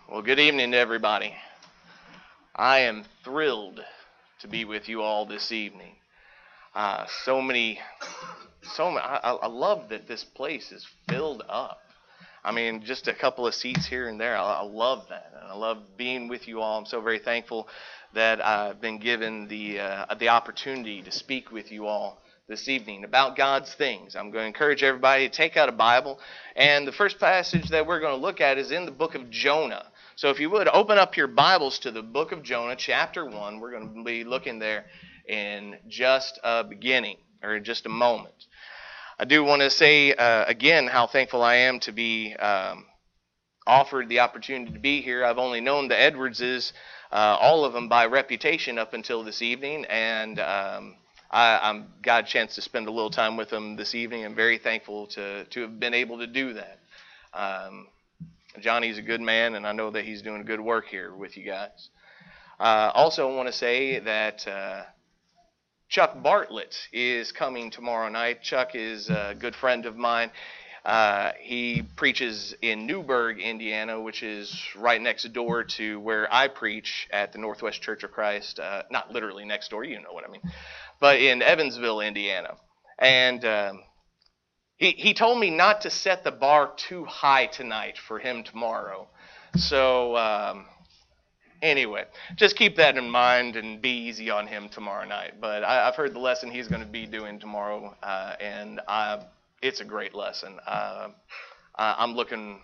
Well, good evening to everybody. I am thrilled to be with you all this evening. So many. I love that this place is filled up. I mean, just a couple of seats here and there. I love that, and I love being with you all. I'm so very thankful that I've been given the opportunity to speak with you all this evening about God's things. I'm going to encourage everybody to take out a Bible, and the first passage that we're going to look at is in the book of Jonah. So if you would, open up your Bibles to the book of Jonah, chapter 1. We're going to be looking there in just a beginning, or in just a moment. I do want to say again how thankful I am to be offered the opportunity to be here. I've only known the Edwardses, all of them by reputation up until this evening, and I got a chance to spend a little time with them this evening. I'm very thankful to have been able to do that. Johnny's a good man, and I know that he's doing good work here with you guys. Also, I want to say that Chuck Bartlett is coming tomorrow night. Chuck is a good friend of mine. He preaches in Newburgh, Indiana, which is right next door to where I preach at the Northwest Church of Christ. Not literally next door, you know what I mean. But in Evansville, Indiana. And he told me not to set the bar too high tonight for him tomorrow. So anyway, just keep that in mind and be easy on him tomorrow night. But I've heard the lesson he's going to be doing tomorrow, and it's a great lesson. I'm looking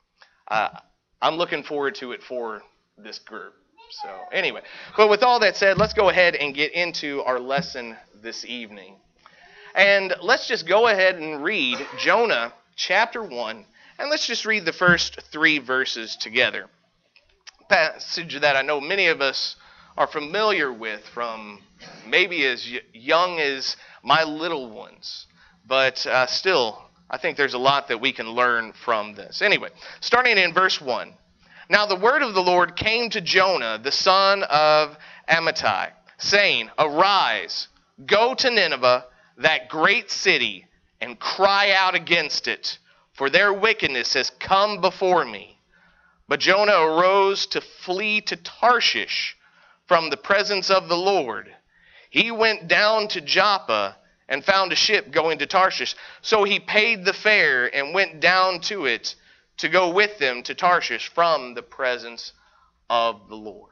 forward to it for this group. So anyway, but with all that said, let's go ahead and get into our lesson this evening. And let's just go ahead and read Jonah chapter 1, and let's just read the first 3 verses together. Passage that I know many of us are familiar with from maybe as young as my little ones, but still, I think there's a lot that we can learn from this. Anyway, starting in verse 1. Now the word of the Lord came to Jonah, the son of Amittai, saying, Arise, go to Nineveh, that great city, and cry out against it, for their wickedness has come before me. But Jonah arose to flee to Tarshish from the presence of the Lord. He went down to Joppa and found a ship going to Tarshish. So he paid the fare and went down to it to go with them to Tarshish from the presence of the Lord.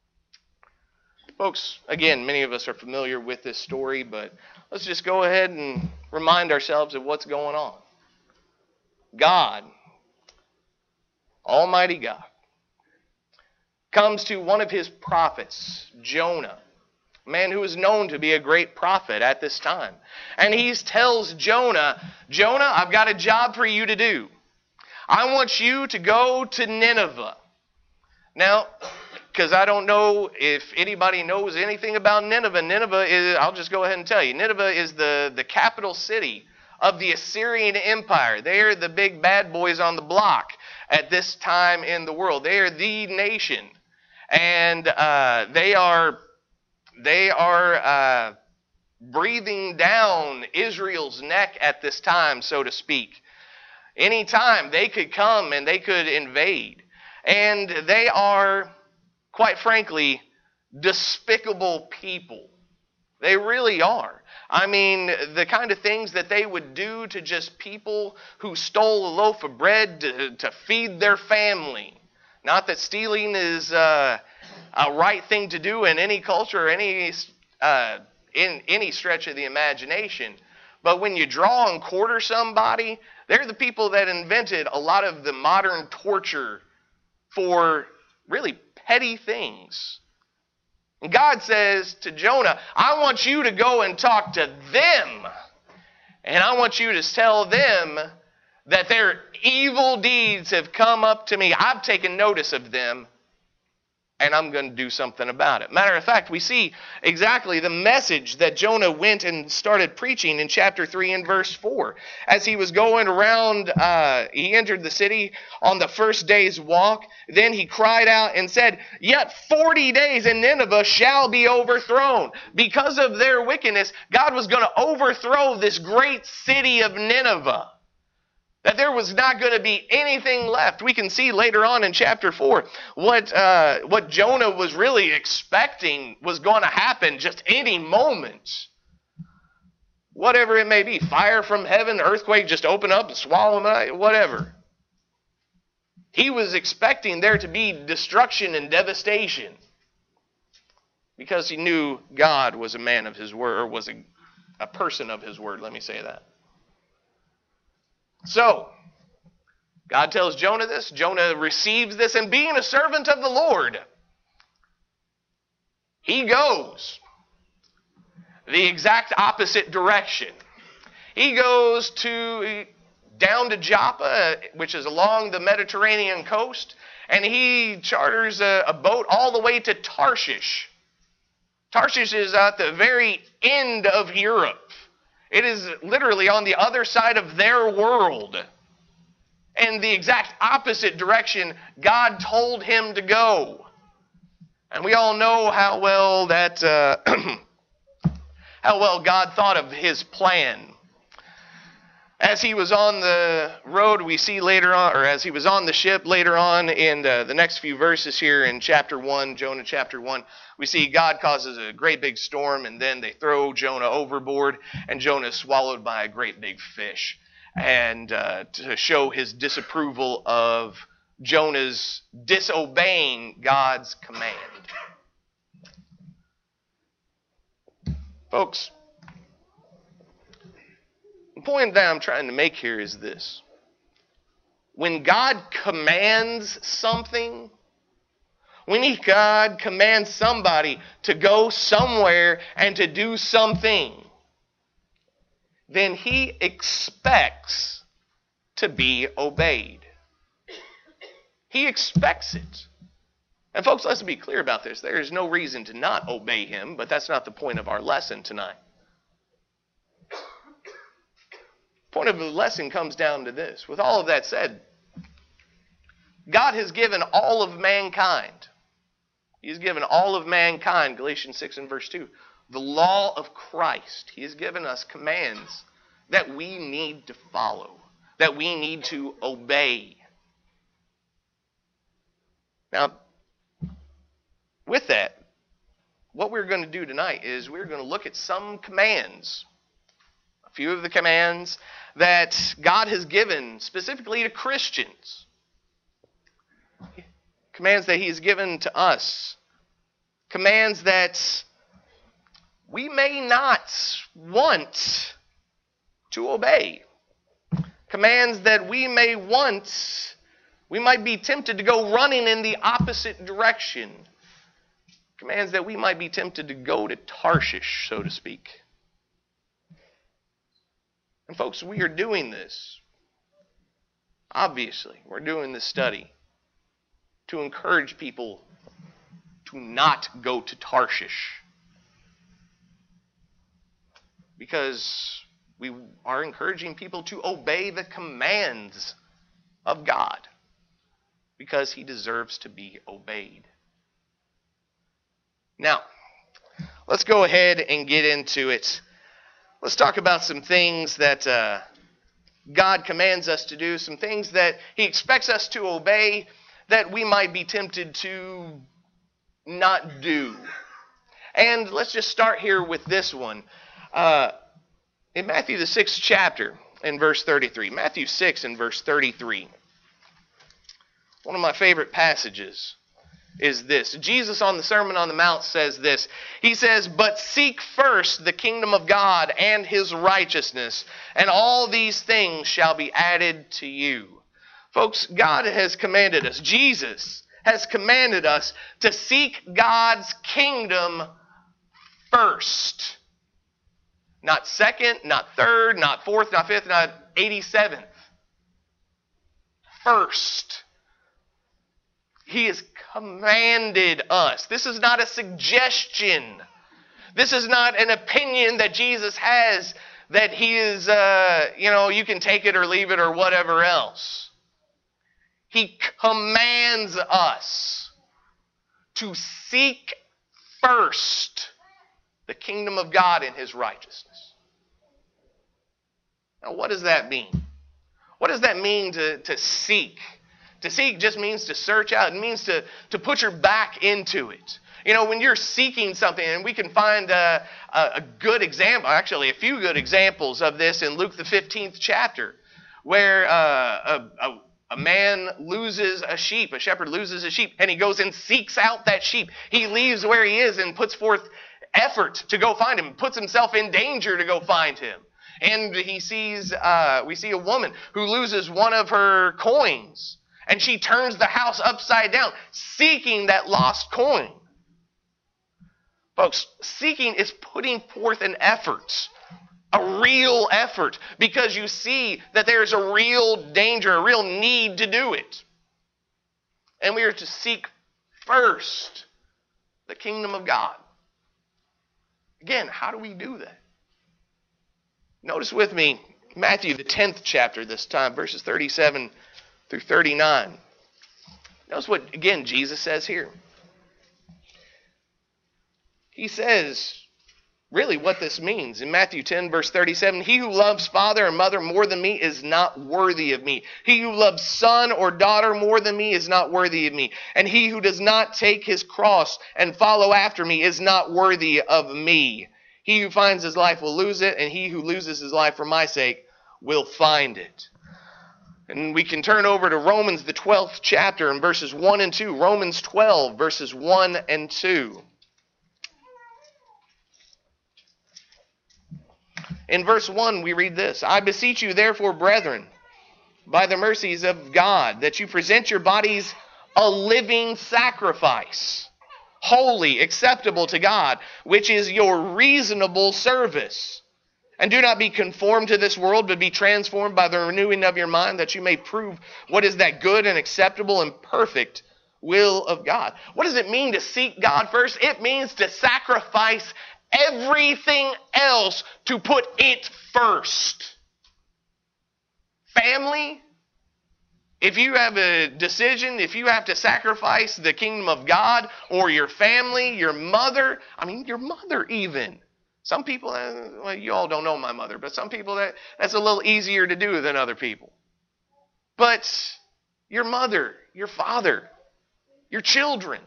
Folks, again, many of us are familiar with this story, but let's just go ahead and remind ourselves of what's going on. God, Almighty God, comes to one of his prophets, Jonah, a man who is known to be a great prophet at this time. And he tells Jonah, Jonah, I've got a job for you to do. I want you to go to Nineveh. Now, because I don't know if anybody knows anything about Nineveh. Nineveh is, I'll just go ahead and tell you, Nineveh is the capital city of the Assyrian Empire. They are the big bad boys on the block at this time in the world. They are the nation. And they are breathing down Israel's neck at this time, so to speak. Anytime they could come and they could invade. And they are, quite frankly, despicable people. They really are. I mean, the kind of things that they would do to just people who stole a loaf of bread to feed their family. Not that stealing is a right thing to do in any culture or in any stretch of the imagination. But when you draw and quarter somebody, they're the people that invented a lot of the modern torture for really petty things. And God says to Jonah, I want you to go and talk to them. And I want you to tell them that their evil deeds have come up to me. I've taken notice of them. And I'm going to do something about it. Matter of fact, we see exactly the message that Jonah went and started preaching in chapter 3 and verse 4. As he was going around, he entered the city on the first day's walk. Then he cried out and said, Yet 40 days and Nineveh shall be overthrown. Because of their wickedness, God was going to overthrow this great city of Nineveh. That there was not going to be anything left. We can see later on in chapter 4 what Jonah was really expecting was going to happen just any moment. Whatever it may be, fire from heaven, earthquake, just open up and swallow him, whatever. He was expecting there to be destruction and devastation because he knew God was a man of his word, or was a person of his word, let me say that. So, God tells Jonah this. Jonah receives this, and being a servant of the Lord, he goes the exact opposite direction. He goes down to Joppa, which is along the Mediterranean coast, and he charters a boat all the way to Tarshish. Tarshish is at the very end of Europe. It is literally on the other side of their world. And the exact opposite direction God told him to go. And we all know how well that how well God thought of his plan. As he was on the road, we see later on, or as he was on the ship later on in the next few verses here in chapter 1, Jonah chapter 1, we see God causes a great big storm, and then they throw Jonah overboard, and Jonah is swallowed by a great big fish. And to show his disapproval of Jonah's disobeying God's command. Folks, the point that I'm trying to make here is this. When God commands something, when God commands somebody to go somewhere and to do something, then he expects to be obeyed. He expects it. And folks, let's be clear about this. There is no reason to not obey him, but that's not the point of our lesson tonight. The point of the lesson comes down to this. With all of that said, God has given all of mankind. He's given all of mankind, Galatians 6 and verse 2, the law of Christ. He has given us commands that we need to follow, that we need to obey. Now, with that, what we're going to do tonight is we're going to look at some commands, a few of the commands that God has given specifically to Christians. Commands that he has given to us. Commands that we may not want to obey. Commands that we might be tempted to go running in the opposite direction. Commands that we might be tempted to go to Tarshish, so to speak. And folks, we are doing this. Obviously, we're doing this study to encourage people to not go to Tarshish. Because we are encouraging people to obey the commands of God. Because he deserves to be obeyed. Now, let's go ahead and get into it. Let's talk about some things that God commands us to do, some things that he expects us to obey that we might be tempted to not do. And let's just start here with this one. In Matthew the 6th chapter, in verse 33. Matthew 6 and verse 33. One of my favorite passages is this. Jesus on the Sermon on the Mount says this. He says, "But seek first the kingdom of God and his righteousness, and all these things shall be added to you." Folks, God has commanded us, Jesus has commanded us to seek God's kingdom first. Not second, not third, not fourth, not fifth, not 87th. First. He has commanded us. This is not a suggestion. This is not an opinion that Jesus has that he is, you can take it or leave it or whatever else. He commands us to seek first the kingdom of God and his righteousness. Now, what does that mean? What does that mean to seek? To seek just means to search out. It means to put your back into it. You know, when you're seeking something, and we can find a good example, actually a few good examples of this in Luke the 15th chapter, where a man loses a sheep, a shepherd loses a sheep, and he goes and seeks out that sheep. He leaves where he is and puts forth effort to go find him, puts himself in danger to go find him. And we see a woman who loses one of her coins, and she turns the house upside down, seeking that lost coin. Folks, seeking is putting forth an effort, a real effort, because you see that there's a real danger, a real need to do it. And we are to seek first the kingdom of God. Again, how do we do that? Notice with me Matthew, the 10th chapter this time, verses 37 through 39. Notice what, again, Jesus says here. He says, really what this means. In Matthew 10, verse 37, he who loves father or mother more than me is not worthy of me. He who loves son or daughter more than me is not worthy of me. And he who does not take his cross and follow after me is not worthy of me. He who finds his life will lose it, and he who loses his life for my sake will find it. And we can turn over to Romans, the 12th chapter, and verses 1 and 2. Romans 12, verses 1 and 2. In verse 1, we read this: I beseech you, therefore, brethren, by the mercies of God, that you present your bodies a living sacrifice, holy, acceptable to God, which is your reasonable service. And do not be conformed to this world, but be transformed by the renewing of your mind, that you may prove what is that good and acceptable and perfect will of God. What does it mean to seek God first? It means to sacrifice everything else to put it first. Family, if you have a decision, if you have to sacrifice the kingdom of God or your family, your mother even. Some people, well, you all don't know my mother, but some people that's a little easier to do than other people. But your mother, your father, your children,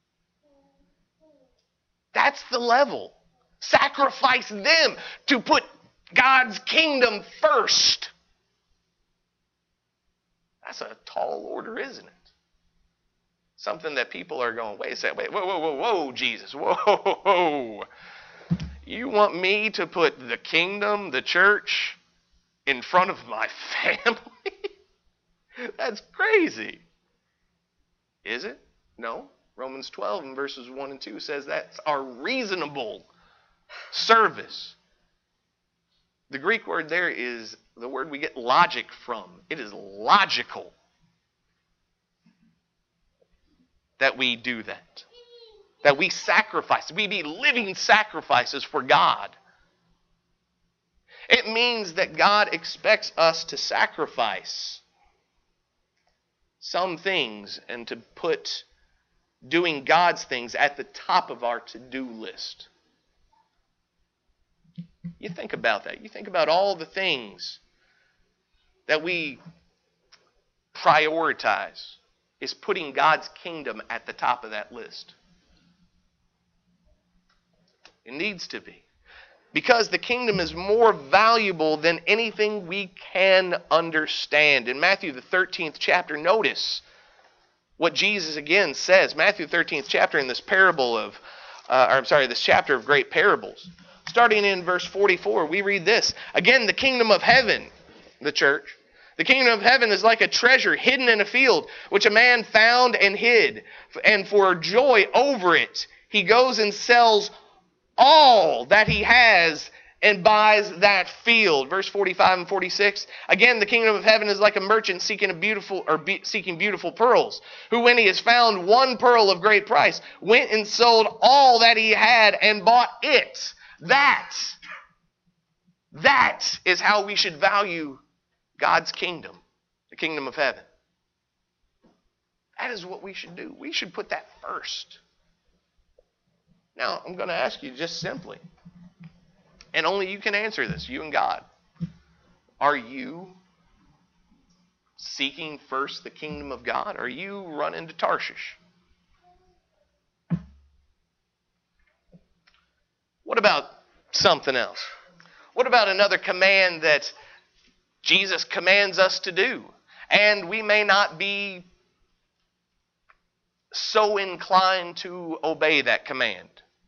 that's the level. Sacrifice them to put God's kingdom first. That's a tall order, isn't it? Something that people are going, wait a second, whoa, Jesus, whoa. You want me to put the kingdom, the church, in front of my family? That's crazy. Is it? No. Romans 12 and verses 1 and 2 says that's our reasonable service. The Greek word there is the word we get logic from. It is logical that we do that. That we sacrifice. We be living sacrifices for God. It means that God expects us to sacrifice some things and to put doing God's things at the top of our to-do list. You think about that. You think about all the things that we prioritize is putting God's kingdom at the top of that list. It needs to be. Because the kingdom is more valuable than anything we can understand. In Matthew the 13th chapter, notice what Jesus again says. Matthew 13th chapter in this parable of, this chapter of great parables. Starting in verse 44, we read this. Again, the kingdom of heaven, the church. The kingdom of heaven is like a treasure hidden in a field, which a man found and hid. And for joy over it, he goes and sells all that he has and buys that field. Verse 45 and 46. Again, the kingdom of heaven is like a merchant seeking beautiful pearls, who when he has found one pearl of great price, went and sold all that he had and bought it. That is how we should value God's kingdom, the kingdom of heaven. That is what we should do. We should put that first. Now, I'm going to ask you just simply, and only you can answer this, you and God. Are you seeking first the kingdom of God? Are you running to Tarshish? What about something else? What about another command that Jesus commands us to do, and we may not be so inclined to obey that command?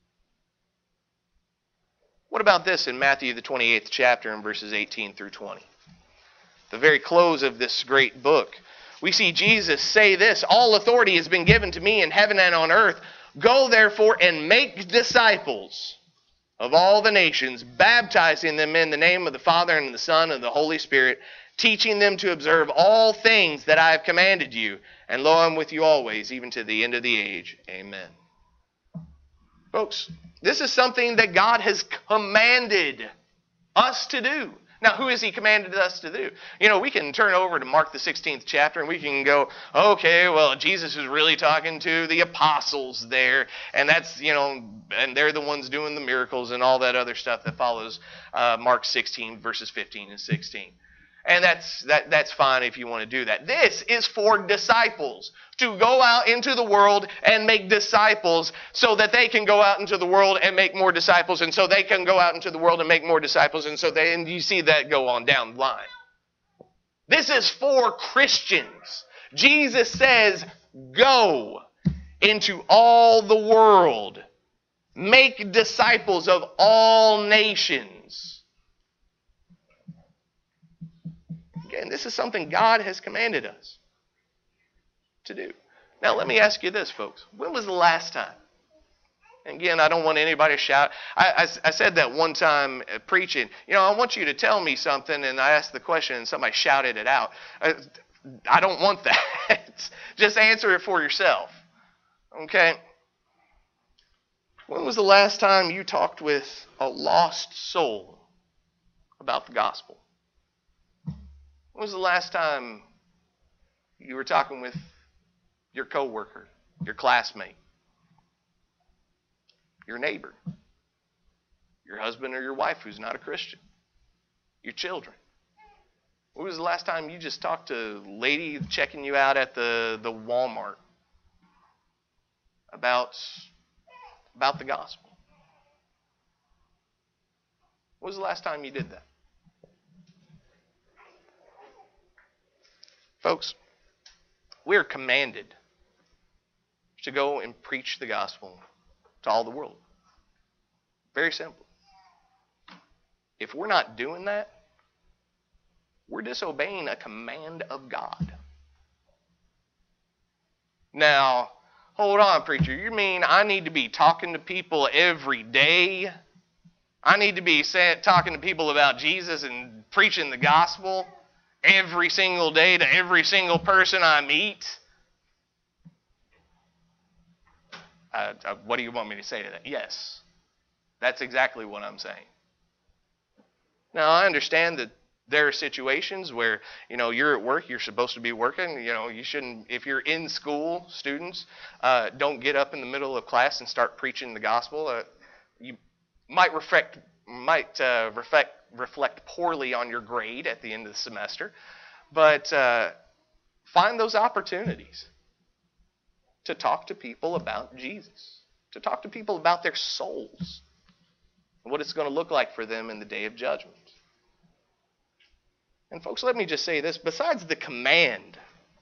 What about this in Matthew the 28th chapter in verses 18 through 20? The very close of this great book. We see Jesus say this, "All authority has been given to me in heaven and on earth. Go therefore and make disciples of all the nations, baptizing them in the name of the Father and the Son and the Holy Spirit, teaching them to observe all things that I have commanded you. And lo, I'm with you always, even to the end of the age. Amen." Folks, this is something that God has commanded us to do. Now, who has He commanded us to do? You know, we can turn over to Mark the 16th chapter and we can go, okay, well, Jesus is really talking to the apostles there. And that's, and they're the ones doing the miracles and all that other stuff that follows Mark 16 verses 15 and 16. And that's fine if you want to do that. This is for disciples, to go out into the world and make disciples so that they can go out into the world and make more disciples, and so they can go out into the world and make more disciples, and you see that go on down the line. This is for Christians. Jesus says, go into all the world. Make disciples of all nations. And this is something God has commanded us to do. Now, let me ask you this, folks. When was the last time? And again, I don't want anybody to shout. I said that one time preaching. I want you to tell me something, and I asked the question, and somebody shouted it out. I don't want that. Just answer it for yourself. Okay? When was the last time you talked with a lost soul about the gospel? When was the last time you were talking with your coworker, your classmate, your neighbor, your husband or your wife who's not a Christian, your children? When was the last time you just talked to a lady checking you out at the Walmart about the gospel? When was the last time you did that? Folks, we are commanded to go and preach the gospel to all the world. Very simple. If we're not doing that, we're disobeying a command of God. Now, hold on, preacher. You mean I need to be talking to people every day? I need to be talking to people about Jesus and preaching the gospel every single day to every single person I meet? What do you want me to say to that? Yes. That's exactly what I'm saying. Now, I understand that there are situations where, you're at work, you're supposed to be working. You shouldn't, if you're in school, students, don't get up in the middle of class and start preaching the gospel. You might reflect poorly on your grade at the end of the semester, but find those opportunities to talk to people about Jesus, to talk to people about their souls, and what it's going to look like for them in the day of judgment. And folks, let me just say this, besides the command,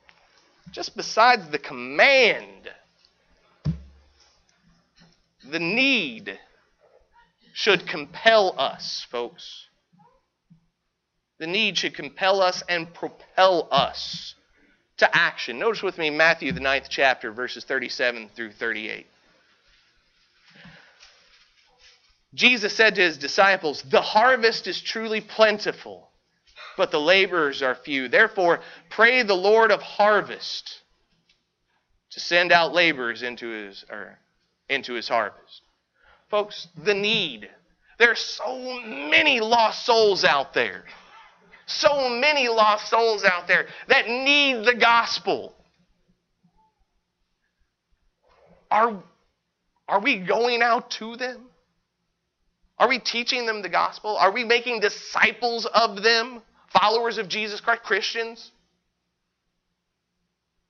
the need should compel us, folks. The need should compel us and propel us to action. Notice with me Matthew the 9th chapter, verses 37 through 38. Jesus said to his disciples, "The harvest is truly plentiful, but the laborers are few. Therefore, pray the Lord of harvest to send out laborers into his harvest." Folks, the need. There are so many lost souls out there. So many lost souls out there that need the gospel. Are we going out to them? Are we teaching them the gospel? Are we making disciples of them? Followers of Jesus Christ, Christians?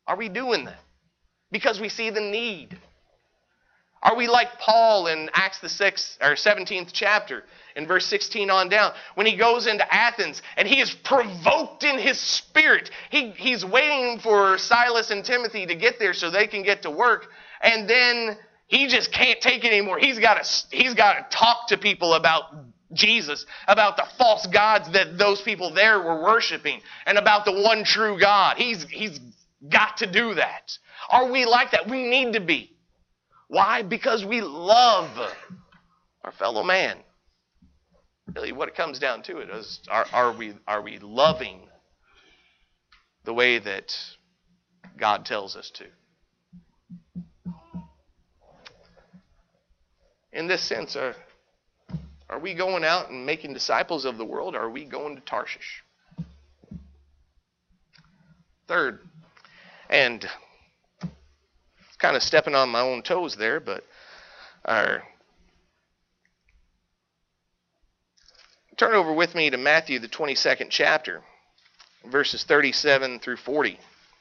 Are we doing that? Because we see the need. Are we like Paul in Acts the 6th or 17th chapter in verse 16 on down, when he goes into Athens and he is provoked in his spirit? He's waiting for Silas and Timothy to get there so they can get to work, and then he just can't take it anymore. He's got to talk to people about Jesus, about the false gods that those people there were worshiping, and about the one true God. He's got to do that. Are we like that? We need to be. Why? Because we love our fellow man. Really, what it comes down to it is, are we loving the way that God tells us to? In this sense, are we going out and making disciples of the world, or are we going to Tarshish? Third, and kind of stepping on my own toes there, but turn over with me to Matthew, the 22nd chapter, verses 37 through 40.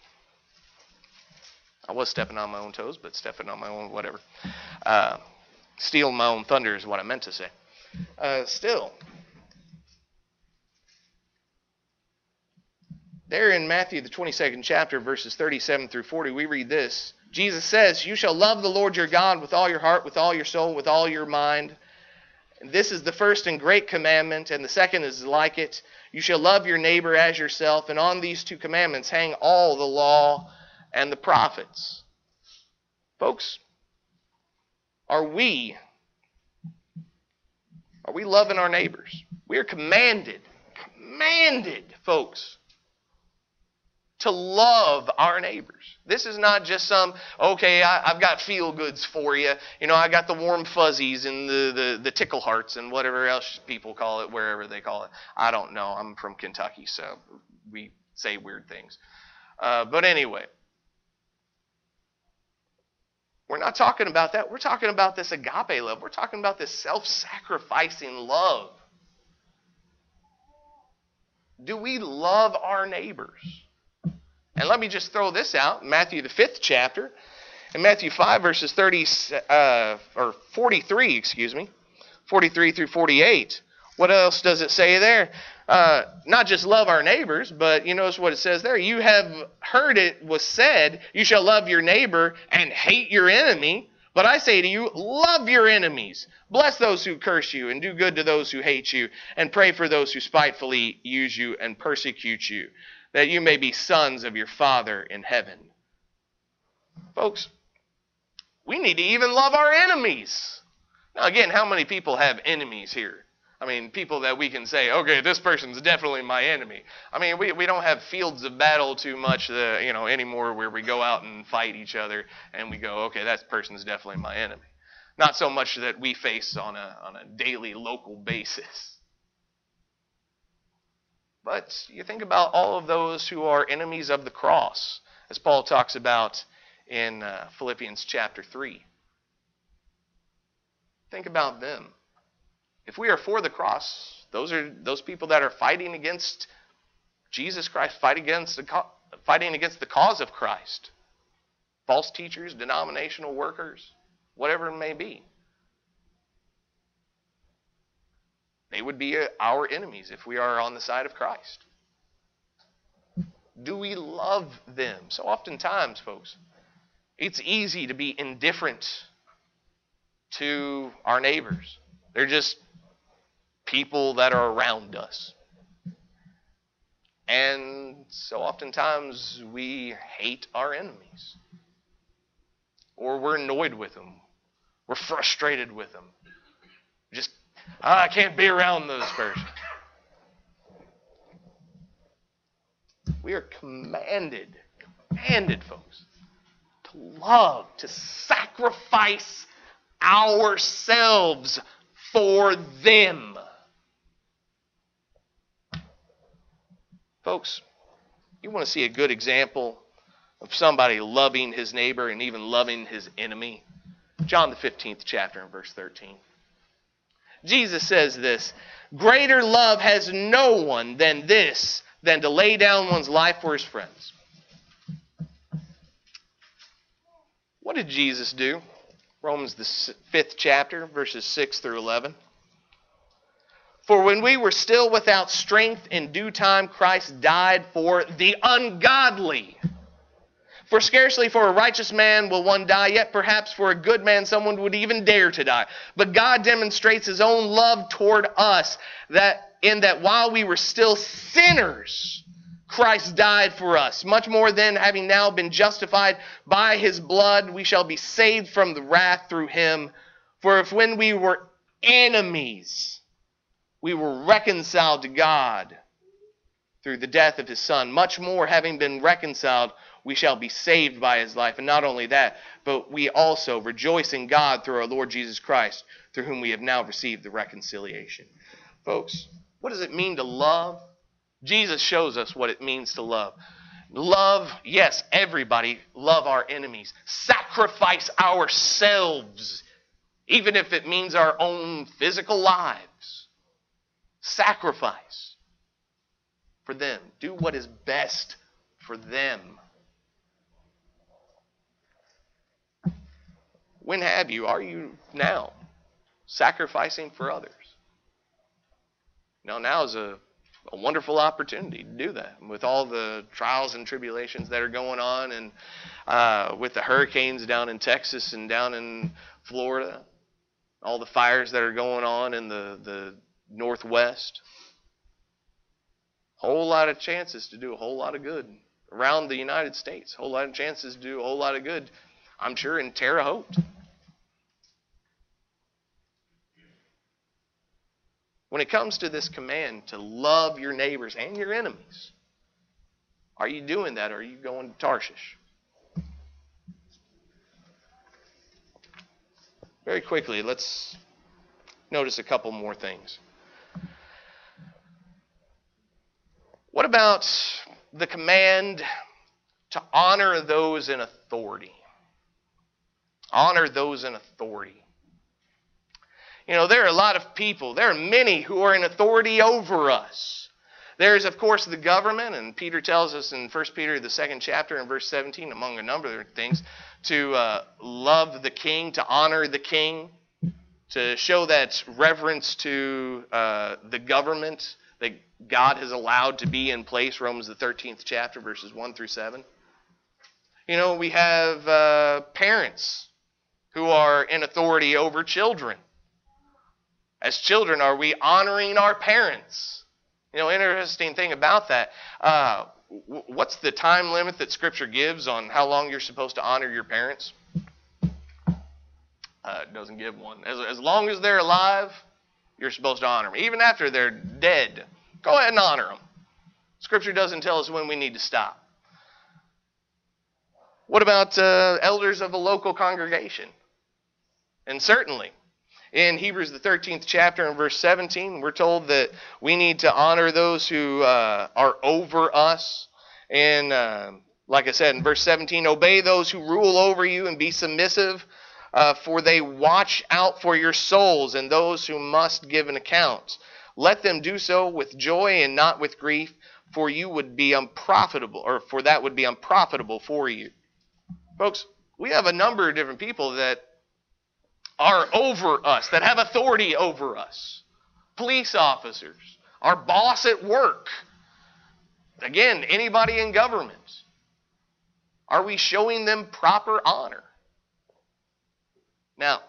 I was stepping on my own toes, but stepping on my own whatever. Stealing my own thunder is what I meant to say. Still, there in Matthew, the 22nd chapter, verses 37 through 40, we read this. Jesus says, "You shall love the Lord your God with all your heart, with all your soul, with all your mind. And this is the first and great commandment, and the second is like it. You shall love your neighbor as yourself, and on these two commandments hang all the law and the prophets." Folks, are we loving our neighbors? We are commanded, folks, to love our neighbors. This is not just some, okay, I've got feel goods for you. You know, I got the warm fuzzies and the tickle hearts and whatever else people call it, wherever they call it. I don't know. I'm from Kentucky, so we say weird things. But anyway, we're not talking about that. We're talking about this agape love. We're talking about this self-sacrificing love. Do we love our neighbors? And let me just throw this out. Matthew, the 5th chapter, in Matthew 5, verses 43 through 48. What else does it say there? Not just love our neighbors, but you notice what it says there. You have heard it was said, you shall love your neighbor and hate your enemy. But I say to you, love your enemies. Bless those who curse you, and do good to those who hate you, and pray for those who spitefully use you and persecute you, that you may be sons of your Father in heaven. Folks, we need to even love our enemies. Now again, how many people have enemies here? I mean, people that we can say, okay, this person's definitely my enemy. I mean, we don't have fields of battle too much anymore where we go out and fight each other and we go, okay, that person's definitely my enemy. Not so much that we face on a daily local basis. But you think about all of those who are enemies of the cross, as Paul talks about in Philippians chapter 3. Think about them. If we are for the cross, those are those people that are fighting against Jesus Christ, fighting against the cause of Christ. False teachers, denominational workers, whatever it may be. They would be our enemies if we are on the side of Christ. Do we love them? So oftentimes, folks, it's easy to be indifferent to our neighbors. They're just people that are around us. And so oftentimes we hate our enemies. Or we're annoyed with them. We're frustrated with them. I can't be around those persons. We are commanded, folks, to love, to sacrifice ourselves for them. Folks, you want to see a good example of somebody loving his neighbor and even loving his enemy? John the 15th chapter and verse 13. Jesus says this, "Greater love has no one than this, than to lay down one's life for his friends." What did Jesus do? Romans the 5th chapter, verses 6 through 11. For when we were still without strength, in due time Christ died for the ungodly. For scarcely for a righteous man will one die, yet perhaps for a good man someone would even dare to die. But God demonstrates his own love toward us, that in that while we were still sinners, Christ died for us. Much more then, having now been justified by his blood, we shall be saved from the wrath through him. For if when we were enemies, we were reconciled to God through the death of his Son, much more, having been reconciled, we shall be saved by his life. And not only that, but we also rejoice in God through our Lord Jesus Christ, through whom we have now received the reconciliation. Folks, what does it mean to love? Jesus shows us what it means to love. Love, yes, everybody, love our enemies. Sacrifice ourselves, even if it means our own physical lives. Sacrifice for them. Do what is best for them. When are you now sacrificing for others? Now is a wonderful opportunity to do that. With all the trials and tribulations that are going on, and with the hurricanes down in Texas and down in Florida, all the fires that are going on in the Northwest, whole lot of chances to do a whole lot of good around the United States. Whole lot of chances to do a whole lot of good, I'm sure, in Terre Haute. When it comes to this command to love your neighbors and your enemies, are you doing that, or are you going to Tarshish? Very quickly, let's notice a couple more things. What about the command to honor those in authority? Honor those in authority. There are a lot of people, there are many who are in authority over us. There's, of course, the government, and Peter tells us in 1 Peter, the 2nd chapter, and verse 17, among a number of things, to love the king, to honor the king, to show that reverence to the government that God has allowed to be in place, Romans the 13th chapter, verses 1 through 7. We have parents who are in authority over children. As children, are we honoring our parents? Interesting thing about that. What's the time limit that Scripture gives on how long you're supposed to honor your parents? It doesn't give one. As long as they're alive, you're supposed to honor them. Even after they're dead, go ahead and honor them. Scripture doesn't tell us when we need to stop. What about elders of a local congregation? And certainly, in Hebrews the 13th chapter and verse 17, we're told that we need to honor those who are over us. And like I said in verse 17, obey those who rule over you and be submissive, for they watch out for your souls and those who must give an account. Let them do so with joy and not with grief, for you would be unprofitable, or for that would be unprofitable for you. Folks, we have a number of different people that are over us, that have authority over us. Police officers, our boss at work. Again, anybody in government. Are we showing them proper honor? Now,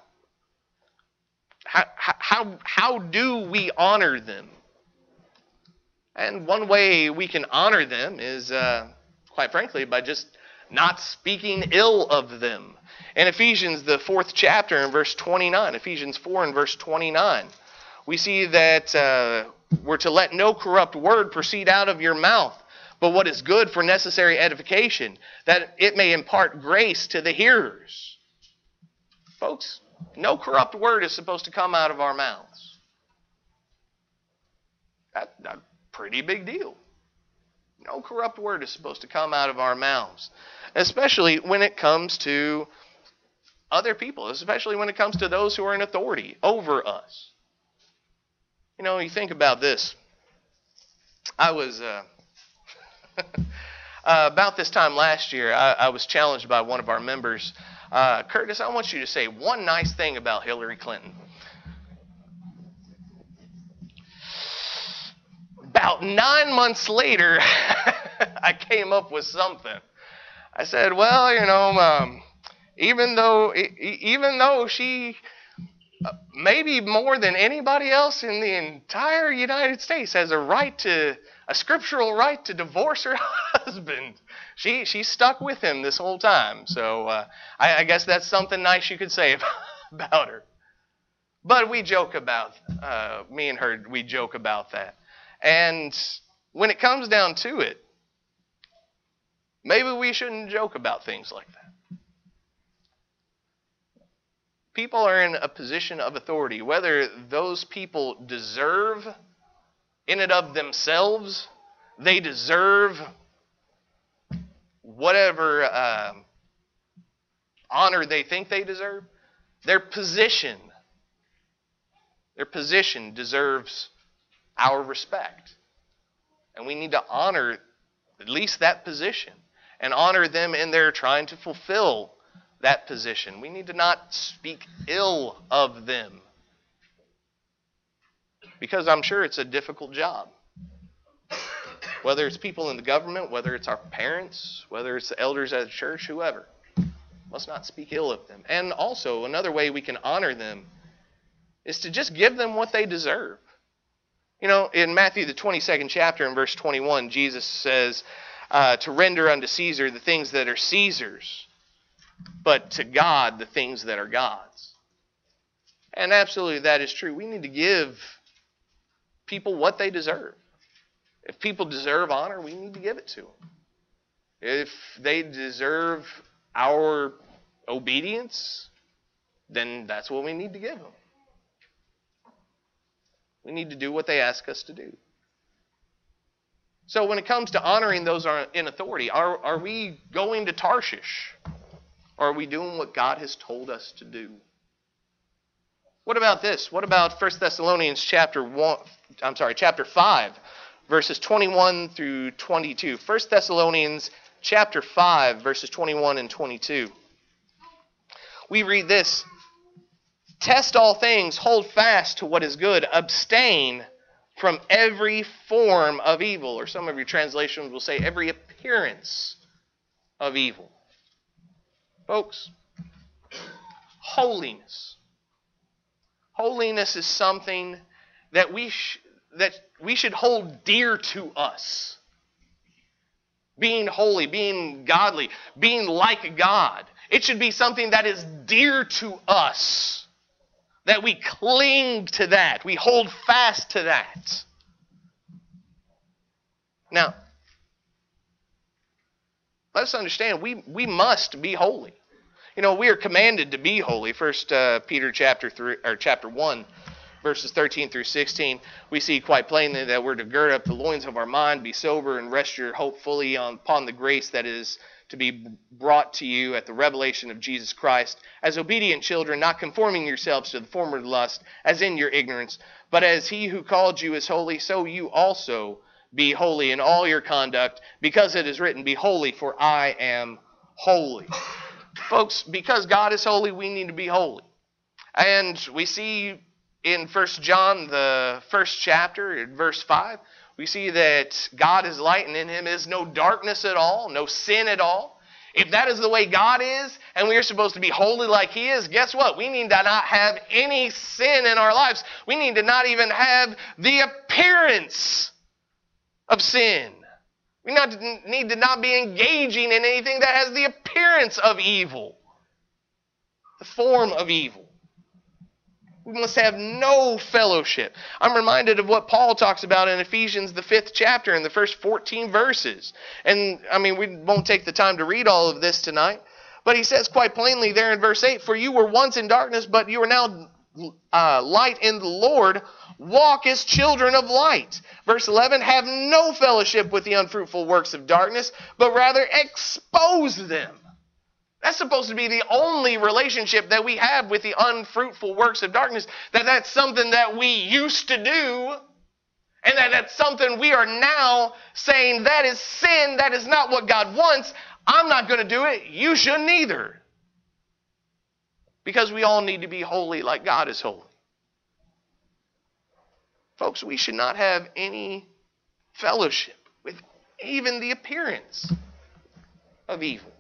how do we honor them? And one way we can honor them is, quite frankly, by just not speaking ill of them. In Ephesians, the 4th chapter, in verse 29, Ephesians 4 and verse 29, we see that we're to let no corrupt word proceed out of your mouth, but what is good for necessary edification, that it may impart grace to the hearers. Folks, no corrupt word is supposed to come out of our mouths. That's a pretty big deal. No corrupt word is supposed to come out of our mouths, especially when it comes to other people, especially when it comes to those who are in authority over us. You think about this. I was, about this time last year, I was challenged by one of our members Curtis, I want you to say one nice thing about Hillary Clinton. About 9 months later, I came up with something. I said, well, even though she maybe more than anybody else in the entire United States has a scriptural right to divorce her husband, she stuck with him this whole time. So I guess that's something nice you could say about her. But we joke about, me and her, we joke about that. And when it comes down to it, maybe we shouldn't joke about things like that. People are in a position of authority, whether those people deserve in and of themselves, they deserve whatever honor they think they deserve. Their position deserves our respect. And we need to honor at least that position and honor them in their trying to fulfill that position. We need to not speak ill of them, because I'm sure it's a difficult job. Whether it's people in the government, whether it's our parents, whether it's the elders at the church, whoever. Let's not speak ill of them. And also, another way we can honor them is to just give them what they deserve. In Matthew, the 22nd chapter, in verse 21, Jesus says to render unto Caesar the things that are Caesar's, but to God the things that are God's. And absolutely that is true. We need to give people what they deserve. If people deserve honor, we need to give it to them. If they deserve our obedience, then that's what we need to give them. We need to do what they ask us to do. So when it comes to honoring those in authority, are we going to Tarshish? Or are we doing what God has told us to do? What about this? What about 1 Thessalonians chapter 5, verses 21 through 22? 1 Thessalonians chapter 5, verses 21 and 22. We read this: test all things, hold fast to what is good, abstain from every form of evil. Or some of your translations will say every appearance of evil. Folks, holiness. Holiness is something that we should hold dear to us. Being holy, being godly, being like God. It should be something that is dear to us. That we cling to that. We hold fast to that. Now, let us understand, we must be holy. We are commanded to be holy. 1 Peter chapter 1, verses 13 through 16, we see quite plainly that we're to gird up the loins of our mind, be sober, and rest your hope fully upon the grace that is to be brought to you at the revelation of Jesus Christ, as obedient children, not conforming yourselves to the former lust, as in your ignorance, but as he who called you is holy, so you also be holy in all your conduct, because it is written, be holy, for I am holy. Folks, because God is holy, we need to be holy. And we see in 1 John, the first chapter, in verse 5, we see that God is light and in him is no darkness at all, no sin at all. If that is the way God is, and we are supposed to be holy like he is, guess what? We need to not have any sin in our lives. We need to not even have the appearance of sin. We need to not be engaging in anything that has the appearance of evil, the form of evil. We must have no fellowship. I'm reminded of what Paul talks about in Ephesians, the 5th chapter, in the first 14 verses. And, we won't take the time to read all of this tonight. But he says quite plainly there in verse 8, for you were once in darkness, but you are now light in the Lord. Walk as children of light. Verse 11, have no fellowship with the unfruitful works of darkness, but rather expose them. That's supposed to be the only relationship that we have with the unfruitful works of darkness. That's something that we used to do. And that's something we are now saying that is sin. That is not what God wants. I'm not going to do it. You shouldn't either. Because we all need to be holy like God is holy. Folks, we should not have any fellowship with even the appearance of evil.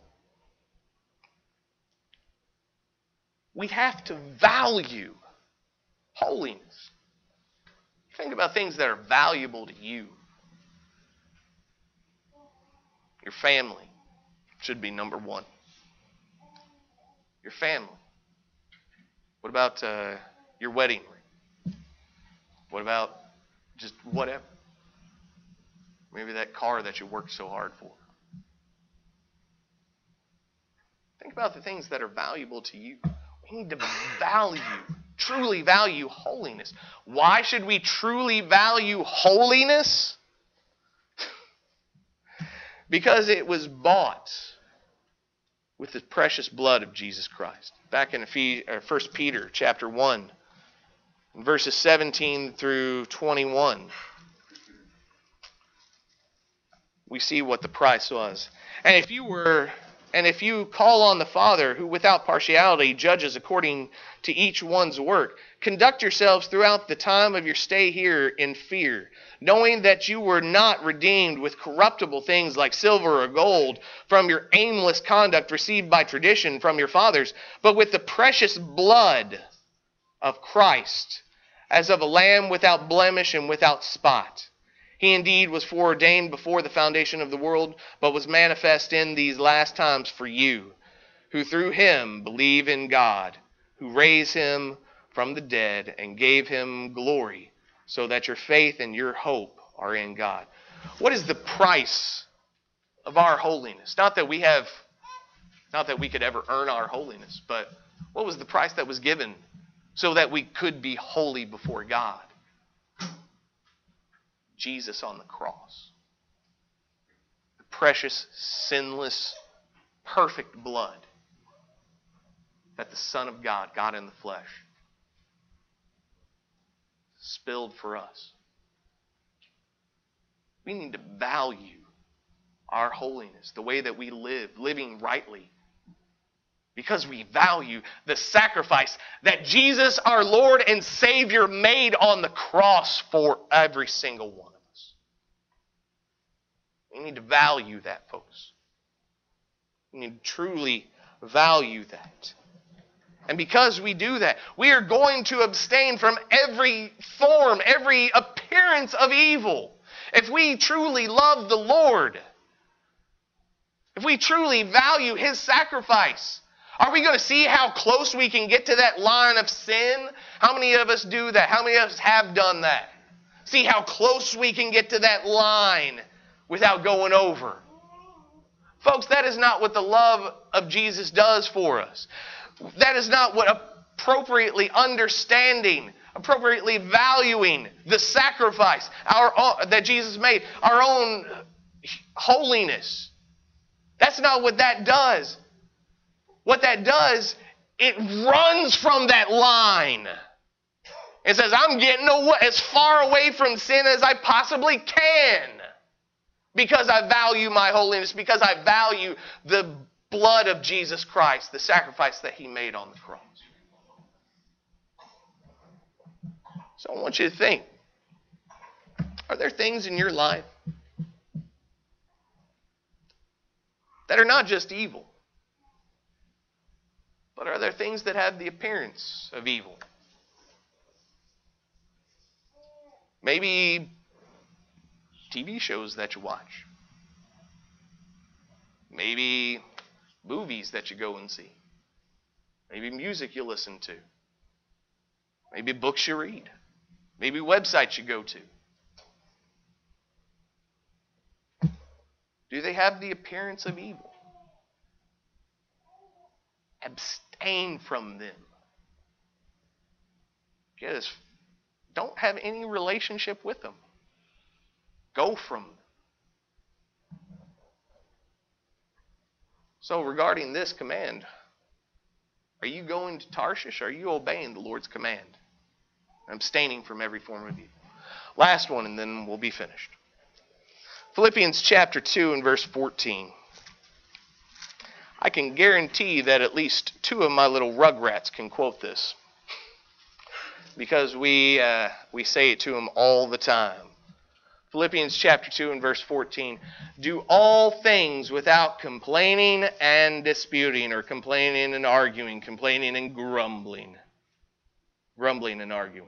We have to value holiness. Think about things that are valuable to you. Your family should be number one. Your family. What about your wedding ring? What about just whatever? Maybe that car that you worked so hard for. Think about the things that are valuable to you. We need to truly value holiness. Why should we truly value holiness? Because it was bought with the precious blood of Jesus Christ. Back in 1 Peter chapter 1, verses 17 through 21, we see what the price was. And if you call on the Father, who without partiality judges according to each one's work, conduct yourselves throughout the time of your stay here in fear, knowing that you were not redeemed with corruptible things like silver or gold from your aimless conduct received by tradition from your fathers, but with the precious blood of Christ, as of a lamb without blemish and without spot. He indeed was foreordained before the foundation of the world, but was manifest in these last times for you, who through him believe in God, who raised him from the dead and gave him glory, so that your faith and your hope are in God. What is the price of our holiness? Not that we could ever earn our holiness, but what was the price that was given so that we could be holy before God? Jesus on the cross. The precious, sinless, perfect blood that the Son of God, God in the flesh, spilled for us. We need to value our holiness, the way that we live, living rightly, because we value the sacrifice that Jesus, our Lord and Savior, made on the cross for every single one of us. We need to value that, folks. We need to truly value that. And because we do that, we are going to abstain from every form, every appearance of evil. If we truly love the Lord, if we truly value his sacrifice, are we going to see how close we can get to that line of sin? How many of us do that? How many of us have done that? See how close we can get to that line without going over. Folks, that is not what the love of Jesus does for us. That is not what appropriately understanding, appropriately valuing the sacrifice that Jesus made, our own holiness. That's not what that does. What that does, it runs from that line. It says, I'm getting as far away from sin as I possibly can because I value my holiness, because I value the blood of Jesus Christ, the sacrifice that he made on the cross. So I want you to think, are there things in your life that are not just evil, but are there things that have the appearance of evil? Maybe TV shows that you watch. Maybe movies that you go and see. Maybe music you listen to. Maybe books you read. Maybe websites you go to. Do they have the appearance of evil? Abstain from them. Just don't have any relationship with them. Go from them. So regarding this command, are you going to Tarshish? Or are you obeying the Lord's command? Abstaining from every form of evil. Last one, and then we'll be finished. Philippians chapter 2 and verse 14. I can guarantee that at least two of my little rugrats can quote this, because we say it to them all the time. Philippians chapter 2 and verse 14. Do all things without complaining and disputing, or complaining and arguing, complaining and grumbling. Grumbling and arguing.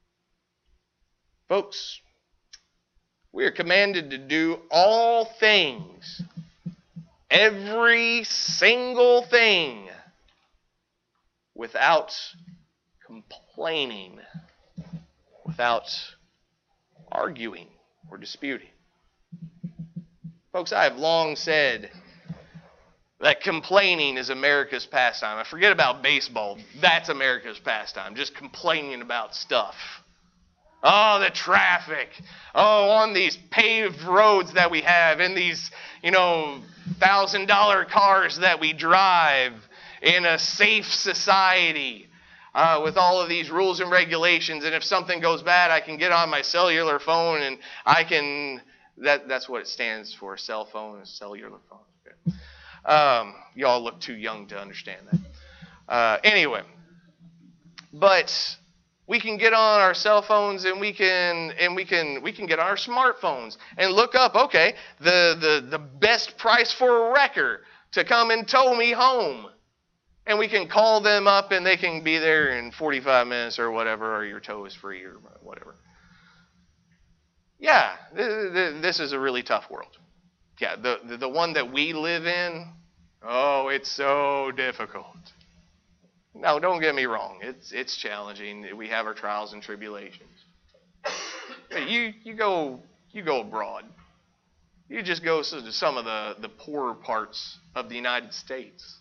Folks, we are commanded to do all things, every single thing, without complaining, without arguing or disputing. Folks, I have long said that complaining is America's pastime. I forget about baseball. That's America's pastime. Just complaining about stuff. Oh, the traffic. Oh, on these paved roads that we have, in these, $1,000 cars that we drive, in a safe society, with all of these rules and regulations. And if something goes bad, I can get on my cellular phone and I can... That's what it stands for, cell phone, is cellular phone. Okay. Y'all look too young to understand that. Anyway, but we can get on our cell phones and we can get on our smartphones and look up, okay, the best price for a wrecker to come and tow me home. And we can call them up and they can be there in 45 minutes or whatever, or your tow is free or whatever. Yeah, this is a really tough world. Yeah, the one that we live in, oh, it's so difficult. No, don't get me wrong. It's challenging. We have our trials and tribulations. But you go abroad. You just go to some of the poorer parts of the United States.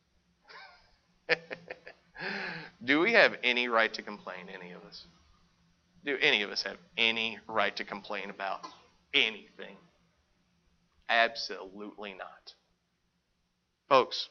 Do we have any right to complain, any of us? Do any of us have any right to complain about anything? Absolutely not. Folks,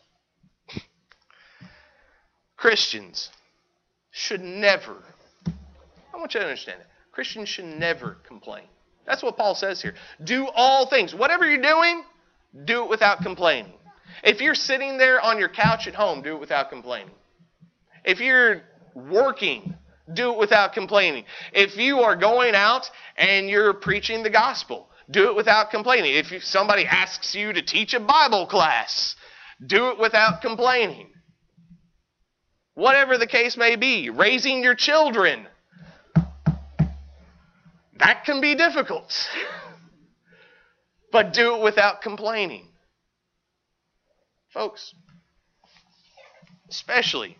Christians should never, I want you to understand that, Christians should never complain. That's what Paul says here. Do all things. Whatever you're doing, do it without complaining. If you're sitting there on your couch at home, do it without complaining. If you're working, do it without complaining. If you are going out and you're preaching the gospel, do it without complaining. If somebody asks you to teach a Bible class, do it without complaining. Whatever the case may be, raising your children, that can be difficult. But do it without complaining. Folks, especially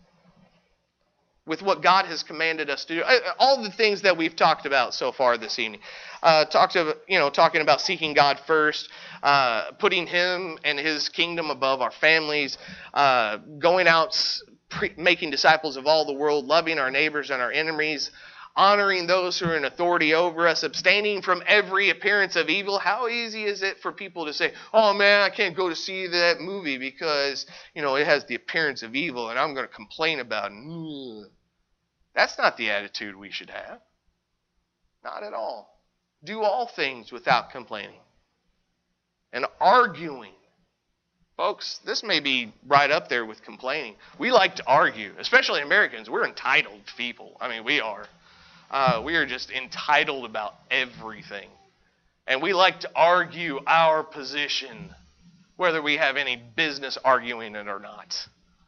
with what God has commanded us to do. All the things that we've talked about so far this evening. Talking about seeking God first, putting Him and His kingdom above our families, going out, making disciples of all the world, loving our neighbors and our enemies, honoring those who are in authority over us, abstaining from every appearance of evil. How easy is it for people to say, oh man, I can't go to see that movie because, it has the appearance of evil and I'm going to complain about it. That's not the attitude we should have. Not at all. Do all things without complaining and arguing. Folks, this may be right up there with complaining. We like to argue, especially Americans. We're entitled people. I mean, we are. We are just entitled about everything. And we like to argue our position, whether we have any business arguing it or not.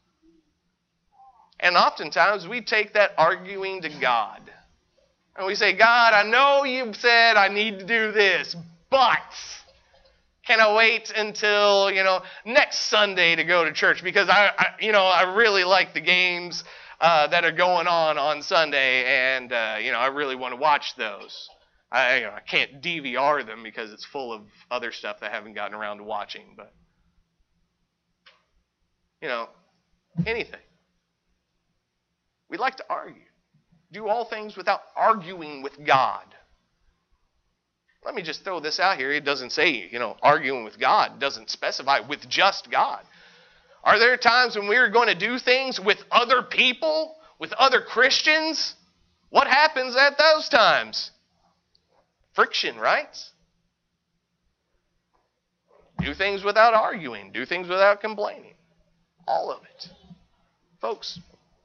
And oftentimes we take that arguing to God. And we say, God, I know you said I need to do this, but can I wait until, next Sunday to go to church? Because I really like the games that are going on Sunday, and I really want to watch those. I can't DVR them because it's full of other stuff that I haven't gotten around to watching, but anything. We like to argue. Do all things without arguing with God. Let me just throw this out here. It doesn't say, arguing with God. It doesn't specify with just God. Are there times when we're going to do things with other people, with other Christians? What happens at those times? Friction, right? Do things without arguing. Do things without complaining. All of it. Folks,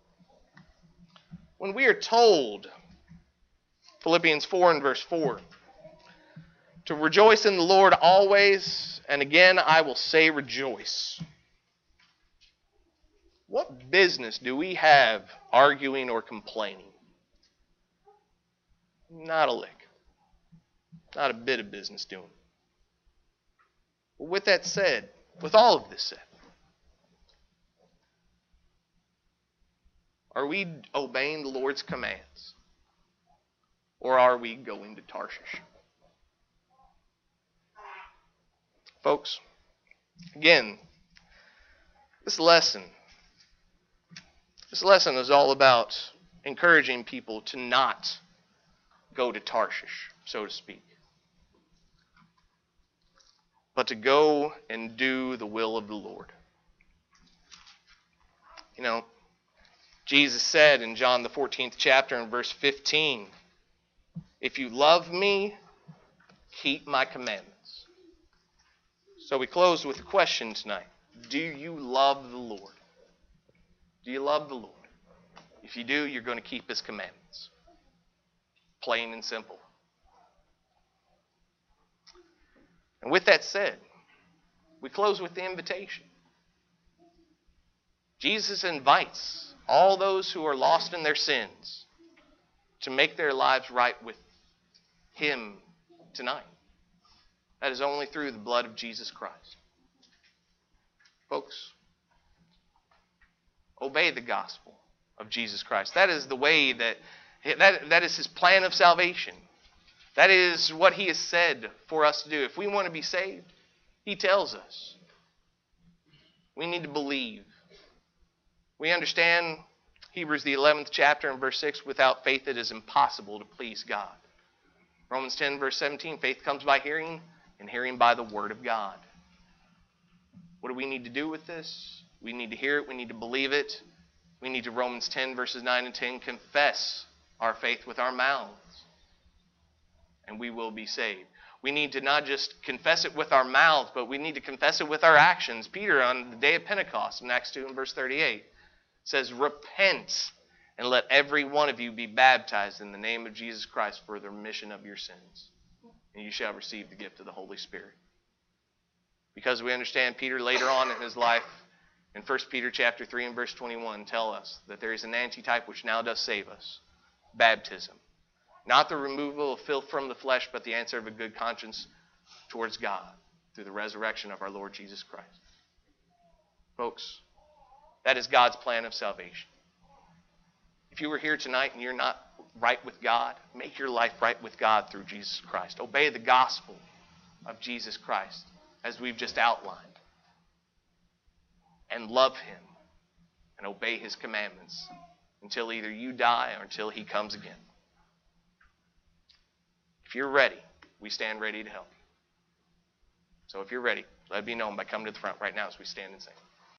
when we are told, Philippians 4 and verse 4, to rejoice in the Lord always, and again I will say rejoice. What business do we have arguing or complaining? Not a lick. Not a bit of business doing. But with that said, with all of this said, are we obeying the Lord's commands? Or are we going to Tarshish? Folks, again, this lesson is all about encouraging people to not go to Tarshish, so to speak, but to go and do the will of the Lord. You know, Jesus said in John the 14th chapter in verse 15, if you love me, keep my commandments. So we close with a question tonight. Do you love the Lord? Do you love the Lord? If you do, you're going to keep his commandments. Plain and simple. And with that said, we close with the invitation. Jesus invites all those who are lost in their sins to make their lives right with him tonight. That is only through the blood of Jesus Christ. Folks, obey the gospel of Jesus Christ. That is the way that is his plan of salvation. That is what he has said for us to do. If we want to be saved, he tells us. We need to believe. We understand Hebrews the 11th chapter and verse 6, without faith it is impossible to please God. Romans 10 verse 17, faith comes by hearing, and hearing by the word of God. What do we need to do with this? We need to hear it. We need to believe it. We need to, Romans 10 verses 9 and 10, confess our faith with our mouths, and we will be saved. We need to not just confess it with our mouths, but we need to confess it with our actions. Peter, on the day of Pentecost, in Acts 2 and verse 38, says, repent and let every one of you be baptized in the name of Jesus Christ for the remission of your sins, and you shall receive the gift of the Holy Spirit. Because we understand Peter later on in his life, in 1 Peter chapter 3 and verse 21, tell us that there is an antitype which now does save us, baptism. Not the removal of filth from the flesh, but the answer of a good conscience towards God through the resurrection of our Lord Jesus Christ. Folks, that is God's plan of salvation. If you were here tonight and you're not right with God, make your life right with God through Jesus Christ. Obey the gospel of Jesus Christ as we've just outlined. And love him and obey his commandments until either you die or until he comes again. If you're ready, we stand ready to help you. So if you're ready, let it be known by coming to the front right now as we stand and sing.